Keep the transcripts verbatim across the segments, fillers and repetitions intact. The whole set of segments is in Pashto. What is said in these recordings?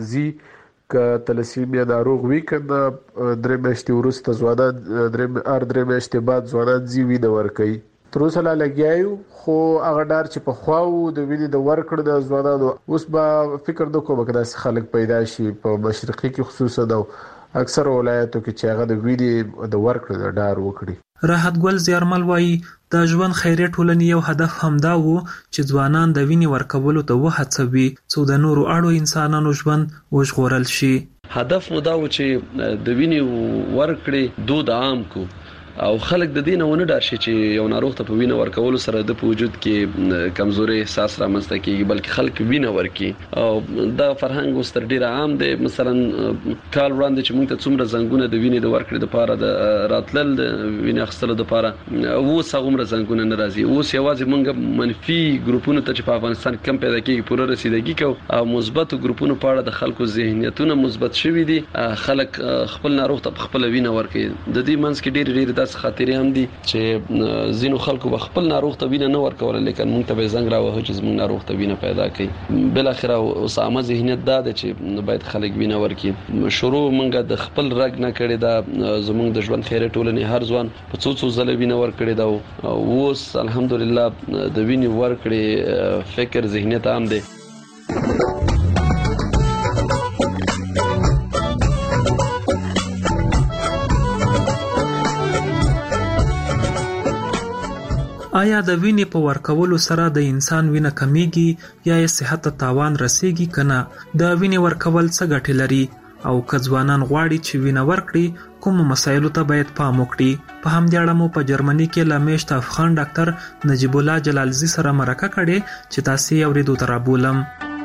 زی که تلسیمیا ناروغ وي کنه درې میاشتې وروسته ځوانان درې ار درې میاشتې بعد ځوانان زی وینه ورکوي. تر اوسه لا لګیایو خو هغه ډار چې په خواو د وینې د ورکړې د ځوانانو اوس به فکر نه کوم که داسې خلک پیدا شي په مشرقي کې خصوصا او اکثر ولایتو کې چې هغه د وینې د ورکړې د ډار وکړي. راحت ګل زیارمل وایي د ژوند خیریه ټولنې یو هدف همدا و چې ځوانان د وینې ورکولو ته وهڅوي څو د نورو اړو انسانانو ژوند وژغورل شي. هدف مو دا و چې د وینې ورکړې دود عام کو او خلک د دینه ونه ډار شي چې یو ناروغ ته په وینه ورکولو سره د په وجود کې کمزوري احساس رامنځته کیږي بلکې خلک وینه ورکي او دا فرهنګ اوس تر ډیره عام دی. مثلا کال وړاندې چې موږ ته څومره زنګونه د وینې د ورکړې لپاره د راتلل د وینې اخیستلو لپاره اوس هغومره زنګونه نه راځي. اوس یوازې موږ منفي ګروپونو ته چې په افغانستان کې کم پیدا کیږي پوره رسیدګي کوو او مثبتو ګروپونو په اړه د خلکو ذهنیتونه مثبت شوي دي. خلک خپل ناروغ ته خپل وینه ورکوي. د دې منځ کې ډېر ډېر داسې خاطرې هم دي چې ځینو خلکو به خپل ناروغ ته وینه نه ورکوله لیکن موږ ته به زنګ راوهه چې زموږ ناروغ ته وینه پیدا کړي. بالاخره اوس عامه ذهنیت دا دی چې باید خلک وینه ورکړي. شروع موږ د خپل رګ نه کړې دا زموږ د ژوند خیریه ټولنې هر ځوان په څو څو ځله وینه ورکړې دا اوس الحمدلله د وینې ورکړې فکر ذهنیت عام دی. آیا د وینې په ورکولو سره د انسان وینه کمیږي یا یې صحت ته تاوان رسیږي کنه؟ د وینې ورکول څه ګټې لري او که ځوانان غواړي چې وینه ورکړي کوم مسایلو ته باید پام وکړي؟ په همدې اړه مو په جرمني کې له میشت افغان ډاکټر نجیب الله جلالزی سره مرکه کړې چې تاسو یې اورېدو ته رابولم.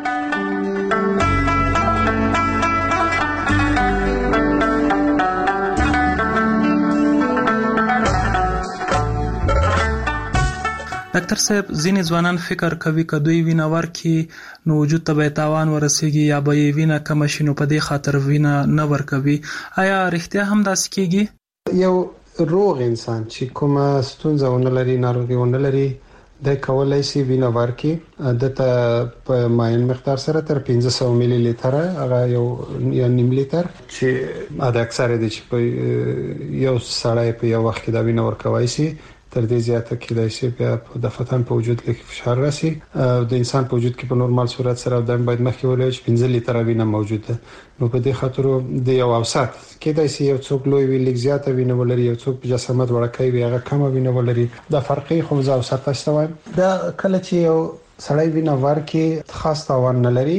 ډاکټر صاحب ځینې ځوانان فکر کوي که دوی وینه ورکړي نو وجود ته به تاوان ورسیږي یا به یې وینه کمه شي نو په دې خاطر وینه نه ورکوي. آیا رښتیا هم داسې کیږي؟ یو روغ انسان چې کومه ستونزه ونه لري ناروغي ونه لري د کولای شي وینه ورکړي دته په معین مقدار سره تر پنځه سوه ملي لیتره هغه یو یا نیم لیتر چې اده اکثره دي چې په یو سړی په یو وخت کې دا وینه ورکوي شي تر دې زیاته کېدای شي بیا په دفتن په وجود کې فشار راسي د انسان په وجود کې په نورمال صورت سره د باید مخکې ولې چې پنځه لیتره وینه موجوده نو په دې خاطر د یو اوسط کېدای شي یو څوک لوی وی لیک زیاته وینه ولري یو څوک جسامت وړکای وي هغه کم وینه ولري دا فرقي خو زه اوسط استوم. دا کله چې یو سړی وینه ورکي خاص تاوان نه لري.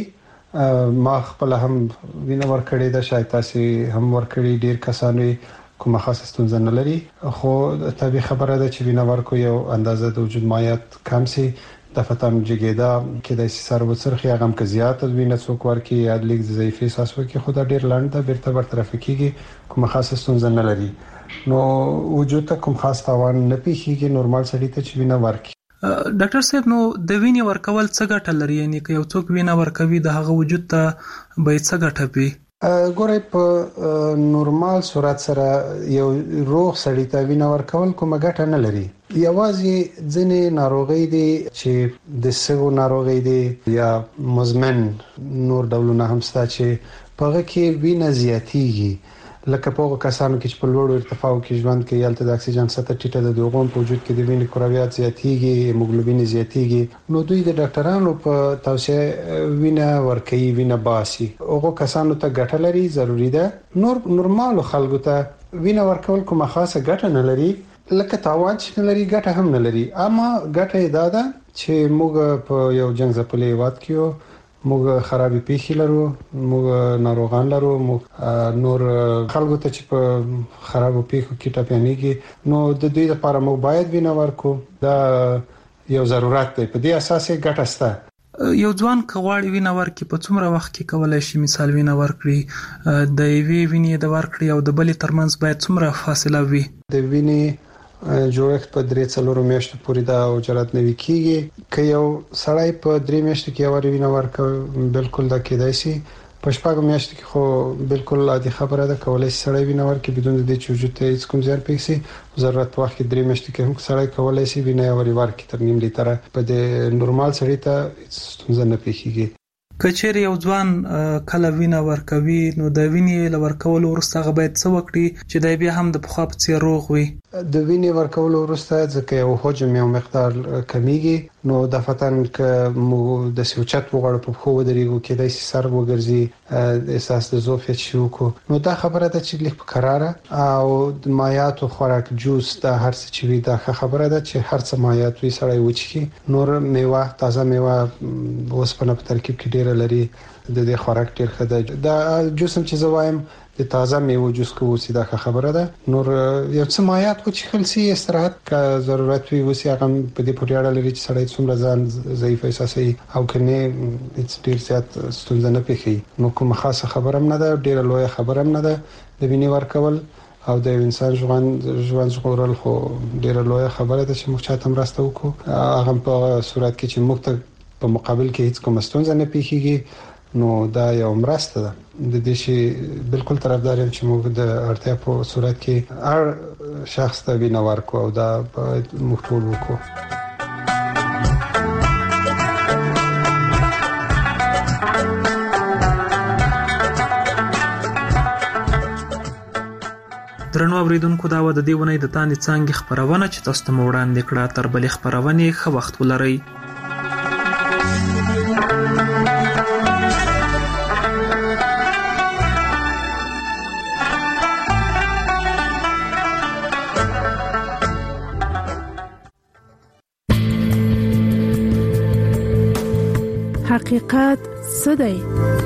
ما خپل هم وینه ورکړې ده شاید تاسو هم ورکړي ډیر کسانو کومه خاصه ستونزه نه لري خو طبيعي خبره ده چې وینه ورکو یو اندازه د وجود مایعات کم سي د فتن جګیدا کې د سر وڅرخي هغه هم زیات وینه څوک ورکي یا د لیک ضعیف احساس وکي خو دا ډیر لاندې ده بیرته برطرف کیږي کومه خاصه ستونزه نه لري نو وجود ته کوم خاص تاوان نه پیښیږي نورمال سړی ته چې وینه ورکي. ډاکټر صاحب نو د وینې ورکول څه ګټه لري؟ یعنی که یو څوک وینه ورکوي د هغه وجود ته به څه ګټه وي؟ ګورئ په نورمال صورت سره یو روغ سړی ته وینه ورکول کومه ګټه نه لري. یوازې ځینې ناروغۍ دي چې د سږو ناروغۍ دي یا مزمن نور ډولونه هم شته چې په هغه کې وینه زیاتیږي لکه په هغو کسانو کې چې په لوړو ارتفاعو کې ژوند کوي هلته د اکسیجن سطح ټیټه ده د هغو په وجود کې د وینې کرویات زیاتیږي هیموګلوبین زیاتیږي نو دوی د ډاکټرانو په توصیه وینه ورکوي وینه باسي هغو کسانو ته ګټه لري ضروری ده. نور نورمال خلکو ته وینه ورکول کومه خاصه ګټه نه لري لکه تاوان چې نه لري ګټه هم نه لري اما ګټه دا ده چې موږ په یو جنگ ځپلي هیواد کې موږ خرابې پیښې لرو موږ ناروغان لرو موږ نور خلکو ته چې په خرابو پیښو کې ټاپیانېږي نو د دوی لپاره موږ باید وینه ورکو دا یو ضرورت دی په دې اساس یې ګټه شته. یو ځوان کغواړي وینه ورکړي په څومره وخت کې کولای شي مثال وینه ورکړي د یوې وینې د ورکړي او د بلې ترمنځ باید څومره فاصله وي؟ د وینې جوړښت په درې څلورو میاشتو پورې دا وجرات نوي کیږي که یو سړی په درې میاشتو کې یو وینه ورکوي بالکل دا کېدای شي په شپږو میاشتو کې خو بالکل عادي خبره ده کولای شي سړی وینه ورکړي بدون د دې چې وجود ته هیڅ کوم زیان پېښ شي ضرورت په وخت کې درې میاشتې کې هم سړی کولای شي وینه ورکړي تر نیم لیتره په دې نورمال سړی ته هیڅ ستونزه نه پېښیږي. کچېر یو ځوان کله وینه ورکوي نو د وینې له ورکولو وروسته هغه باید څه وکړي چې دی بیا هم د پخوا په څېر روغ وي؟ د وینې ورکولو وروسته ځکه یو حجم یو مقدار کمیږي نو دفتن که مو د سوچت وغوړ په خو ودرېږو کې د سر وګرځي احساس د زوفیت شو کو نو دا خبره ده چې لیک قراره او د مایات او خوراک جوس د هر څه چې وي دا خبره ده چې هر څه مایات وي سړی وچی نور میوه تازه میوه اوس په ترکیب کې ډیره لري د دې خوراک ډیر ښه ده دا جوسم چې زوایم د تازه میوه جوس کوو سیده خبره ده نور یو څه مایات کو چې خلسي استراحت کا ضرورت وي وسی هغه په دې پورې اړه لري چې سړی څومره ځان ضعیف احساسوي او کنه هیڅ ډیر زیات ستونزه نه پیښي نو کوم خاصه خبره هم نه ده ډیره لوی خبره هم نه ده د وینې ورکول او د انسان ژوند ژوند ژغورل خو ډیره لوی خبره ده چې موږ چاته مرسته وکړو هغه په صورت کې چې موږ په مقابل کې هیڅ کوم ستونزه نه پیښیږي نو دا یو مرسته ده د دې شي بالکل طرفدار یم چې موږ د اړتیا په صورت کې هر شخص ته وینه ورکو او دا باید موږ ټول وکړو. درنو اوریدونکو دا و د دې ونې د تاندې څانګې خپرونه چې تاسو ته مو وړاندې کړه. تر بلې خپرونې ښه وخت ولرئ. حقیقت څه دی؟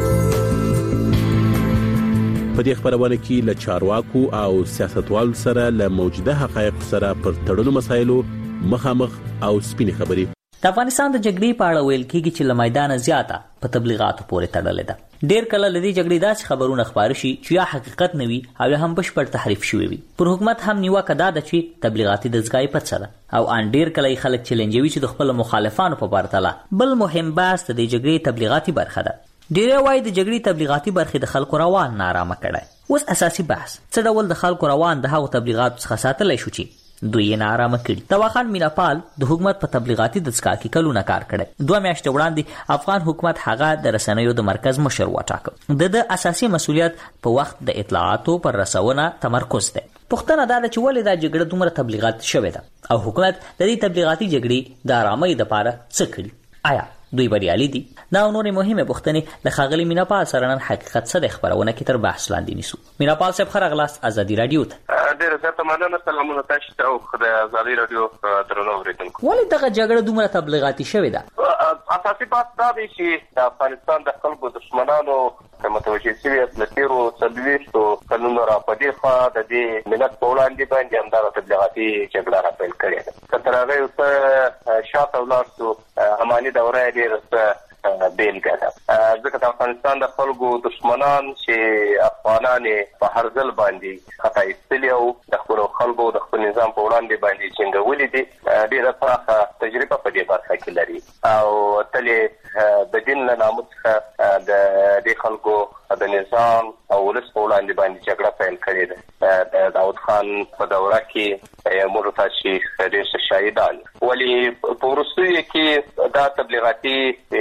په دې خبرونه کې له چارواکو او سیاستوالو سره له موجوده حقایق سره پر تړلو مسایلو مخامخ او سپینې خبرې. د افغانستان د جګړې په اړه ویل کېږي چې له میدان زیاته په تبلیغاتو پورې تړلې ده. ډېر کله له دې جګړې داسې خبرونه خپاره شي چې یا حقیقت نه وي او یا هم بشپړ تحریف شوی وي. پر حکومت هم نیوکه دا ده چې تبلیغاتي دستګاه په څه ده او ان ډېر کله خلک چیلنجوي چې د خپل مخالفانو په پرتله بل مهم بحث د جګړې تبلیغاتي برخه ده. ډېر وایي د جګړې تبلیغاتي برخې د خلکو روان نارامه کړي. اوس اساسي بحث څه ډول د خلکو روان د هغو تبلیغاتو څخه ساتلی شو چې دوی یې نارامه کړي. تواخان میناپال د حکومت په تبلیغاتي دستګاه کې کلونه کار کړی. دوه میاشتې وړاندې افغان حکومت هغه د رسنیو د مرکز مشر وټاکه. د د اساسي مسؤلیت په وخت د اطلاعاتو پر رسونه تمرکز دی. پوښتنه دا ده چې ولې دا جګړه دومره تبلیغات شوې ده او حکومت د دې تبلیغاتي جګړې د آرامۍ لپاره څه کړي؟ آیا دوی بریالي دي؟ دا او نورې مهمې پوښتنې له ښاغلي میناپال سره نن حقیقت څه دی خپرونه کې تر بحث لاندې نیسو. میناپال صاحب ښه راغلاست ازادي راډیو ته. ډېره زیاته مننه. سلامونه تاسو ته او د ازادي راډیو درنو اورېدونکو. ولې دغه جګړه دومره تبلیغاتي شوې ده؟ اساسي بحث دا دی چې د افغانستان د خلکو دښمنانو متوجه شوي د تېرو څلوېښتو کلونو را په دې خوا د دې ملت په وړاندې باندې همدغه تبلیغاتي جګړه را پیل کړې ده. که تر هغه یو څه شاته ولاړ شو اماني دوره یې ډېره څه بیلګه ده. ځکه د افغانستان د خلکو دښمنان چې افغانان په هر ځل باندې خطا ایستلي او د خپلو خلکو د خپل نظام په وړاندې باندې جنګولي دي ډېره پراخه تجربه په دې برخه کې لري او تل د دین له نامه څخه د دې خلکو د نظام او ولس په وړاندې باندې جګړه پیل کړې ده. د داود خان په دوره کې موږ تاسو ډېر شهیدان ولې په وروستیو کې دا تبلیغاتي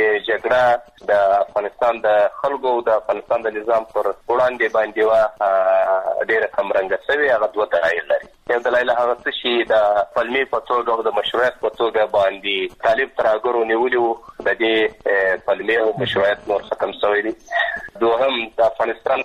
جګړه د افغانستان د خلکو د افغانستان د نظام پر وړاندې باندې وا ډېره کمرنګه شوې. هغه دوه دلایل لري. یو دلایل هغه څه چې د فلمي په توګه او د مشروعیت په توګه باندې طالب ترهګرو نیولي وو د دې فلمي او مشروعیت نور ختم شوی دی. دوهم د افغانستان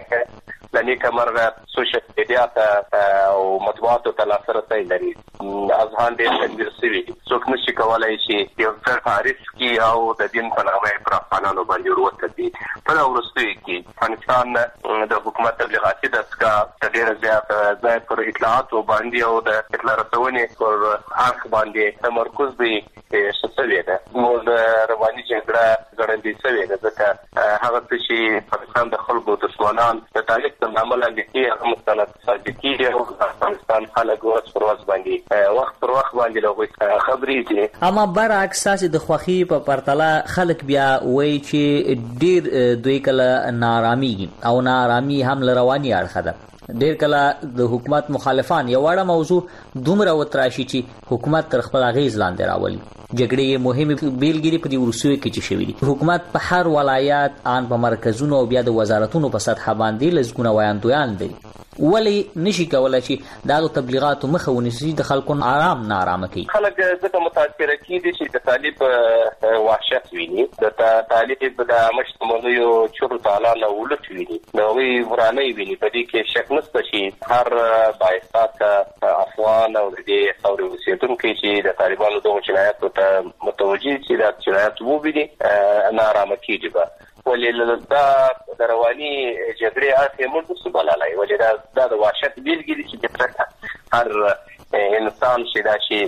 لنی کمرغه سوشل میډیا ته او مطبوعاتو ته لاسرسی لري. اذهان ډېر تنظیم شوي دي. څوک نشي کولی چې یو څه تعریف کړي او د دین په نامه یې پر افغانانو باندې ور وتړي. په دغه وروستیو کې افغانستان د حکومت تبلیغاتي دستګاه ته ډېره زیاته ځای پر اطلاعاتو باندې او د اطلاع رسونې پر اړخ باندې تمرکز دی شوی ده. موږ د رواني جګړه ګړندۍ شوې ده ځکه هغه څه چې افغانستان د خلکو دښمنان د تاریخ د نامه لاندې کې هغه مستند ثابت کېږي او د افغانستان خلک ورځ پر ورځ باندې وخت پر وخت باندې له هغوی خبرې دي. اما برعکس تاسې د خوښۍ په پرتله خلک بیا وایي چې ډېر دوی کله ناارامېږي او ناارامي هم له رواني اړخه ده. ډېر کله د حکومت مخالفان یو وړه موضوع دومره وتراشي چې حکومت تر خپل اغېز لاندې راولي. جګړې مهمه بیلګې په دې وروستیو کې چې شوې دي. حکومت په هر ولایت ان په مرکزونو او بیا د وزارتونو په سطح باندې لږونه ویاندویان دي. ولی نشي کولای چې دا تبلیغاتو مخه ونیسي د خلکو آرام نه آرامه کوي؟ خلک ځکه متاثر کیدي چې د طالب وحشت ویني، د طالب د مشتملو چورو تعالی نه ولټ ویني، نو وی ورانه ویني. په دې کې شک نشته چې هر باعثات افغان او د ثوري وسیتونکو چې د طالبانو دغه جنایاتو ته متوجي چې دا جنایات وویني نه آرامه کیږي. ولې دا د رواني جګړې اخی موږ څه بلالای، ولې دا دا د وحشت بیلګې دي چې هر انسان چې دا شي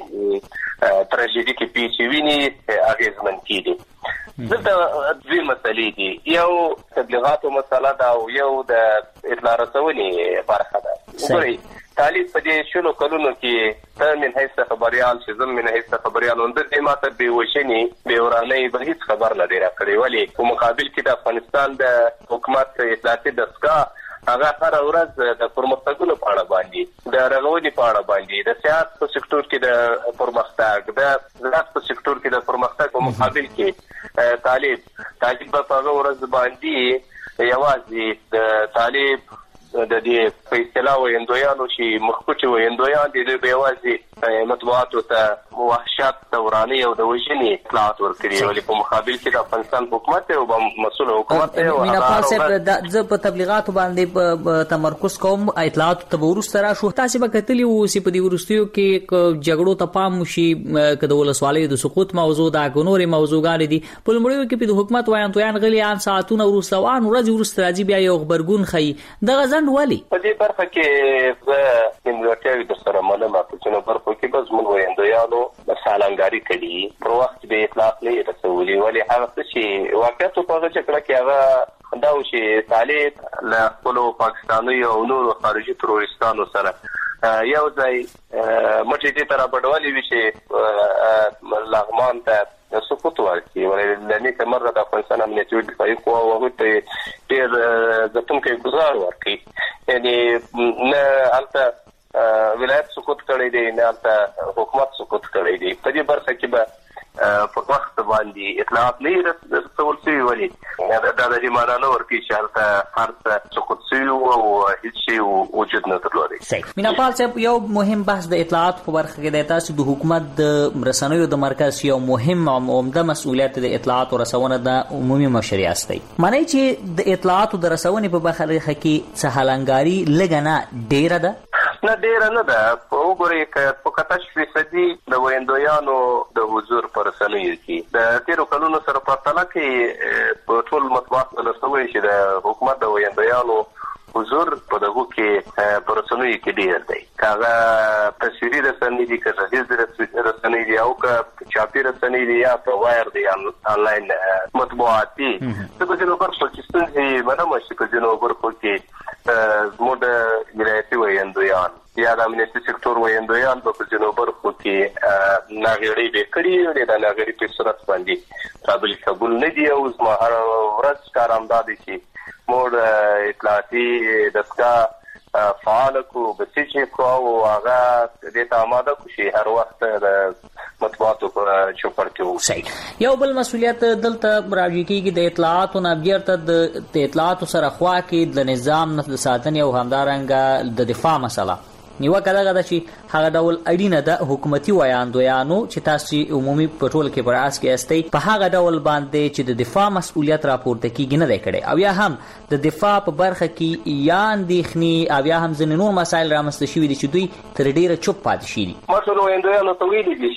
تراژیدي کې پیښې ویني اغېزمن کیږي. دلته دوی مسلې دي، یو تبلیغاتو مسله ده او یو د اطلاع رسونې برخه ده. وګورئ طالب په دې شلو کلونو کې ته من حیث خبریال چې زم من حیث خبریال اند دې ماته به وشني به ورانه به هیڅ خبر نه دی راکړی. ولی په مقابل کې د افغانستان د حکومت اطلاعاتي دستګاه هغه هر ورځ د پرمختګونو په اړه باندې، د رغونې په اړه باندې، د سیاست په سکتور کې د پرمختګ، د زراعت په سکتور کې د پرمختګ په مقابل کې طالب طالب په هغه ورځ باندې یوازې د طالب د دې په اصطلاح ویندویانو چې مخکوچ ویندویان دي د بیوازي مطبوعاتو ته وحشت دوراني او د وژنې اطلاعات ورکړي، ولې په مقابل کې د افغانستان حکومت او مسؤل حکومت دی. مینا پالسه د ز په تبلیغاتو باندې تمرکز کوم اطلاعات ته ورسته را شو. تاسو به کتلی و سی په دې ورستیو کې جګړو ته پام شي کده ولسوالۍ د سقوط موضوع دا ګنوري موضوعګان دي. په لمړیو کې په حکومت وایانتویان غلي ان ساعتونه ورسته وان ورځ ورسته راځي بیا یو خبرګون خي د غزن ولی په دې برخه کې د نیمګړتیاوې د سره معلومه په برخه کې بس مونږ وایندویانو سالنګاری کړي پر وخت به اطلاق نه رسولي. ولی هغه چې واقعیت په هغه چکر کې هغه دا و چې طالب له خپل پاکستاني او نورو خارجي تروریستانو سره یو ځای مټې دې تر بډوالي وي چې لغمان ته سقوط ورکړي. ولې لنی کمره د افغانستان امنیتي دفاعي قوا وغه ته ډېر ځکه گزار ورکړي، یعنی نه البته ولایت سقوط کړی دی نه البته حکومت سقوط کړی دی. په دې برخه کې به په وخت باندې اطلاعات نه رسول شوي، ولې دا د دې معنا نه ورکړي چې هلته هر څه سقوط شوي او هیڅ شی وجود نه درلودی. مینا پال صاحب یو مهم بحث د اطلاعات په برخه کې دی. تاسو د حکومت د رسنیو د مرکز یو مهم او عمده مسؤلیت د اطلاعات او رسونه د عمومي مشري استي، معنی چې د اطلاعات او د رسونې په برخه کې څه هلنګاری لګنه ډیره ده؟ نه ډیره نه ده. وګورئ په کتاش فیصدي د ویندویانو د حضور پر رسنیو کې د تیرو کلونو سره پرتله کې په ټول مطبوعات ولرسوي چې د حکومت د ویندویانو حضور په دغه کې پر رسنیو کې ډیر دی. هغه تصویري رسنۍ دي، که غږیز رسنۍ دي او که چاپي رسنۍ دي یا په وایر دي انلاین مطبوعات دي. د ځینو برخو کې ستونزې معلومه شي، په ځینو برخو کې زموږ د ولایتي ویندویان یا د امنیتي سکتور ویندویان په ځینو برخو کې ناغېړۍ به کړي، د ناغېړۍ په صورت باندې قابل قبول نه دي. او زما هر ورځ کار همدا دی چې موږ اطلاعاتي دستګاه فعال کو بسیج کو او هغه دې ته آماده کو شي هر وخت د مطبوعاتو په چوپړ کې وو. صحیح. یو بل مسؤلیت دلته راځي کېږي د اطلاعاتو نه بیرته د اطلاعاتو سره خوا کې د نظام د ساتنې او همدارنګه د دفاع مسله نیوکه دغه ده چې هغه ډول اړینه ده حکومتي ویاندویانو چې تاسو عمومي پټرول کې براس کې استي په هغه ډول باندې چې د دفاع مسؤلیت راپورته کیږي نه دی کړي، او یا هم د دفاع په برخه کې یا اندېښنې او یا هم ځینې نور مسایل رامنځته شوي دي چې دوی تر ډیره چوپ پاتې شي دي. مسؤل ویاندویانو ته ویلي دي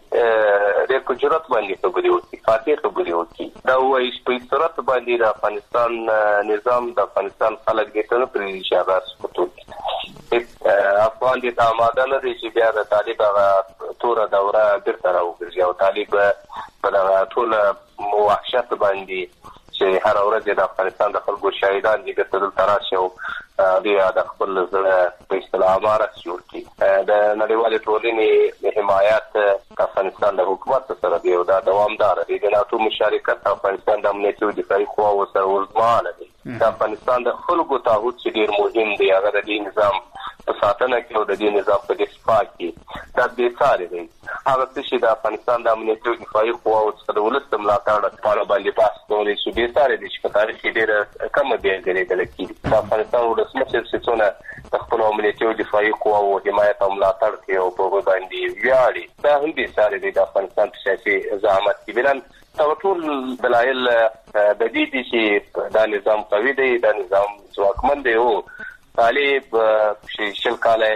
چې ډېر په جرأت باندې خبرې وکړي، فاتح خبرې وکړي. دا وایي چې په جرأت باندې د افغانستان نظام د افغانستان خلک دې ته نه پرېږدي چې هغه سقوط وکړي. افغان دې ته آماده نه دی چې بیا د طالب هغه توره دوره بیرته راوګرځي او طالب په دغه ټوله وحشت باندې چې هر ورځ د افغانستان د خلکو شهیدان دي بیرته دلته راشي او بیا د خپل زړه په اصطلاح امارت جوړ کړي. د نړیوالې ټولنې حمایت د افغانستان د حکومت سره دی او دا دوامداره دی. د ناټو مشارکت افغانستان د امنیتي دفاعي قواو سره اوږدمهاله دی. د افغانستان د خلکو تعهد چې ډېر مهم دی، هغه د دې نظام په ساتنه کې او د دې نظام په دفاع کې دا بې ساري دی. هغه څه د افغانستان د امنیتي او دفاعي قواو څخه د ولس د ملاتړ په اړه باندې بحث کولای شو. ډېر ساره دي چې په تاریخ کې ډېره کمه بیلګه لیدل کېږي. د افغانستان ولسمشر چې څونه د خپلو امنیتي او دفاعي قواو حمایت او ملاتړ کوي او په هغوی باندې ویاړي، دا هم ډېر ساره دي د افغانستان په سیاسي زعامت کې. بلن ټول دلایل د دې دي چې دا نظام قوي دی، دا نظام ځواکمن دی. او طالب چې شل کاله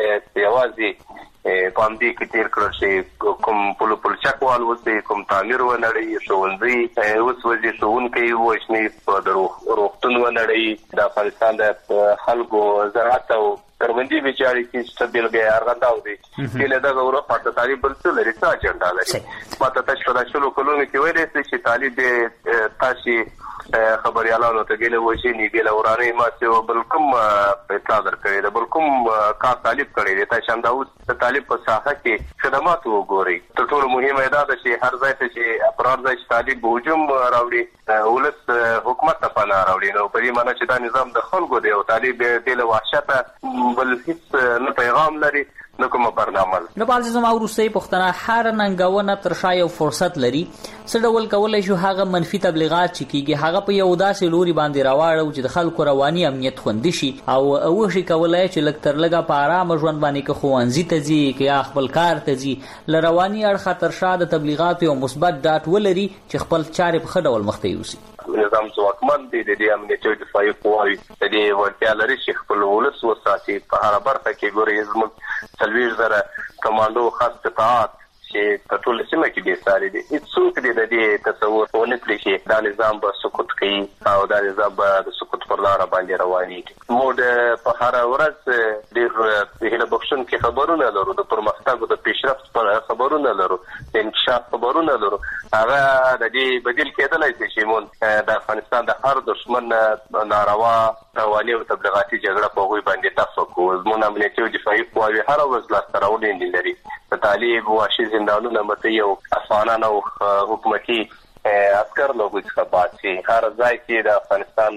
یوازې په همدې کې تېر کړل چې کوم پلو پلچکوال اوسي، کوم تعمیر ونړوي، ښوونځي اوس وځي، ښوونکي ووژني، د روغتون ونړوي، د افغانستان د خلکو زراعت او کروندې بیچارې کې چې بیلګې ارغنداو دي چې له دغه وروسته د طالب بل څه لري، څه اجنډا لري. ما ته تاسو د شلو کلونو کې ویلې چې طالب تاسو خبريالانو ته ګله وشي نه ګله ورانه ما څه بل کوم اطلاع درکړي ده، بل کوم کار طالب کړي دي. تاسو هم دا اوس طالب په ساحه کې خدمات وګوري. تر ټولو مهمه دا ده چې هر ځای ته چې افراد ځای طالب هجوم راوړي، ولس حکومت ته پناه راوړي، نو په دې معنی چې دا نظام د خلکو دی او طالب د له وحشت بل هیڅ نه پیغام لري نو کومه برنامه. نو په ځما ورسې پښتنه هر ننګونه تر شای او فرصت لري څه ډول کولای شو هغه منفي تبلیغات چې کیږي هغه په یو داسې لوري باندې راوړو چې د خلکو رواني امنیت خوندي شي او وشي کولای چې لکه تر لګه په آرام ژوند باندې کې خوانزي ته ځي کې یا خپل کار ته ځي لرواني اړخ تر شاده تبلیغات او مثبت ډاټ ولري چې خپل چارې په خډول مخته یوسي. نظام ځواکمن دی، د دې امنیتي او دفاعي قواوې د دې وړتیا لري چې خپل ولس وساتي. په هره برخه کې ګوري زموږ څلوېښت زره کمانډو خاص قطاعات چې په ټول سیمه کې ډېر ساري دي. هیڅوک دې د دې تصور ونه کړي چې دا نظام به سقوط کوي او دا نظام به د سقوط پر لاره باندې روانېږي. موږ په هره ورځ ډېر هیله بخښونکي خبرونه لرو، د پرمختګ او د پیشرفت خبرونه لرو، د انکشاف خبرونه لرو. هغه د دې بدیل کېدلی شي چې موږ د افغانستان د هر دښمن ناروا رواني او تبلیغاتي جګړه په هغوی باندې دفع کړو. زموږ امنیتي او دفاعي قواوې هره ورځ لاسته راوړنې لري. د طالب وحشي زندانونه متي او افغانان او حکومتي عسكر له څخه باسي. هر ځای کې د افغانستان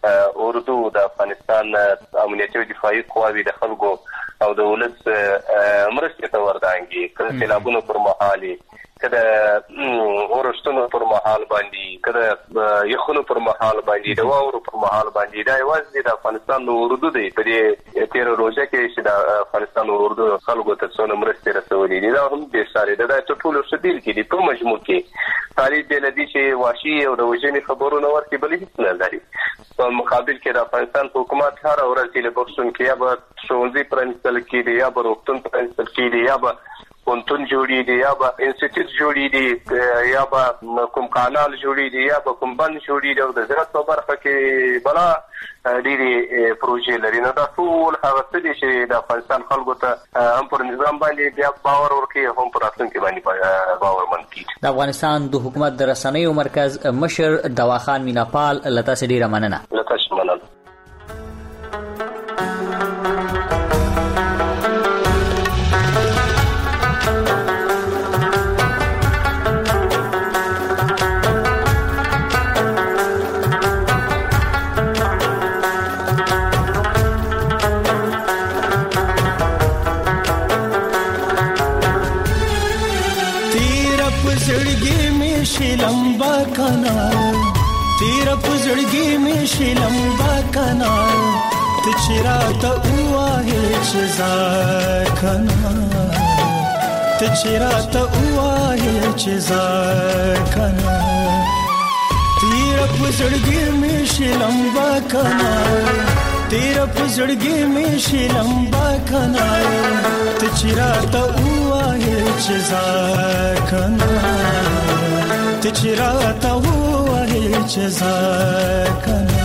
اردو، د افغانستان امنیتي او دفاعي قواوې د خلکو او د ولس مرستې ته وردانګي، کله سیلابونو پر مهال، کله اورښتونو پر مهال باندې، کله یخونو پر مهال باندې، د واورو پر مهال باندې. دا یوازې د افغانستان د اردو دی. په دې تیر روزه کې چې د افغانستان اردو خلکو ته څونه مرستې رسولې دي دا هم ډېر ساري ده. دا ټول څه بیل کې دي. په مجموع کې طالب د لدی چې واشي او د وژنې خبرونه ورته بل هیڅ نه لري. په مقابل کې د افغانستان حکومت هر ورځ له بخښون کې یا به ښوونځي پرانیستل کېږي، یا به روغتون پرانیستل کېږي، یا به پونتون جوړی دی، یا به انسټیټیوټ جوړی دی، یا به کوم کانال جوړی دی، یا به کوم بند جوړی دی او د زراعت په برخه کې بلا ډېری پروژې لري. نو دا ټول هغه څه دي چې د افغانستان خلکو ته هم پر نظام باندې بیا باور ورکوي، هم پر راتلونکي باندې باورمن کیږي. د افغانستان د حکومت د رسنیو مرکز مشر دواخان میناپال له تاسو ډېره مننه. له تاسو مننه. लंबा कनाल तेरा पुजड़गी में शे लंबा कनाल तिचरा त हुआ है चजार कनाल तिचरा त हुआ है चजार कनाल तेरा पुजड़गी में शे लंबा कनाल तेरा पुजड़गी में शे लंबा कनाल तिचरा त हुआ है चजार कनाल तिचराता हुआ है जज़ा कना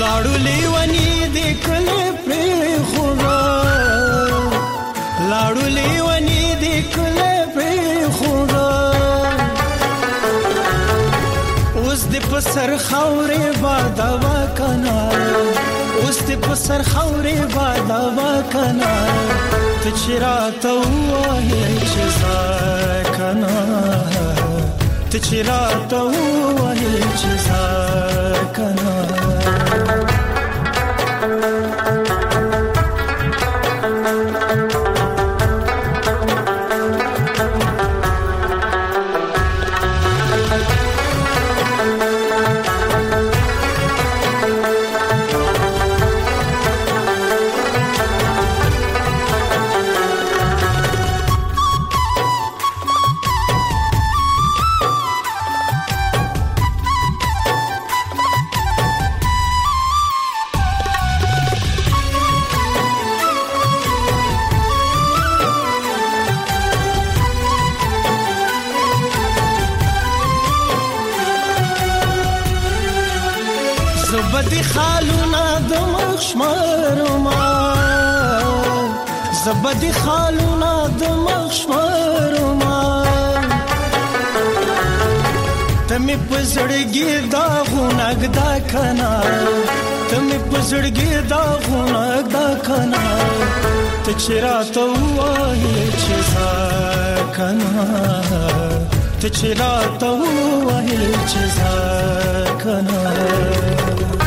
لاړو لیونی دې کله پرې خورا لاړو لیونی دې کله پرې خورا اوس دې په سر خاورې بادا وکنا اوس دې په سر خاورې بادا وکنا ته چیرته وایې چې ځکنا ته چیرته وایې چې ځکنا زبدي خالونا د مخشمرما زبدي خالونا د مخشمرما تمه پزړګي دا غونګ دا کنا تمه پزړګي دا غونګ دا کنا ته چیرته وایې چې ځکنا ته چیرته وایې چې ځکنا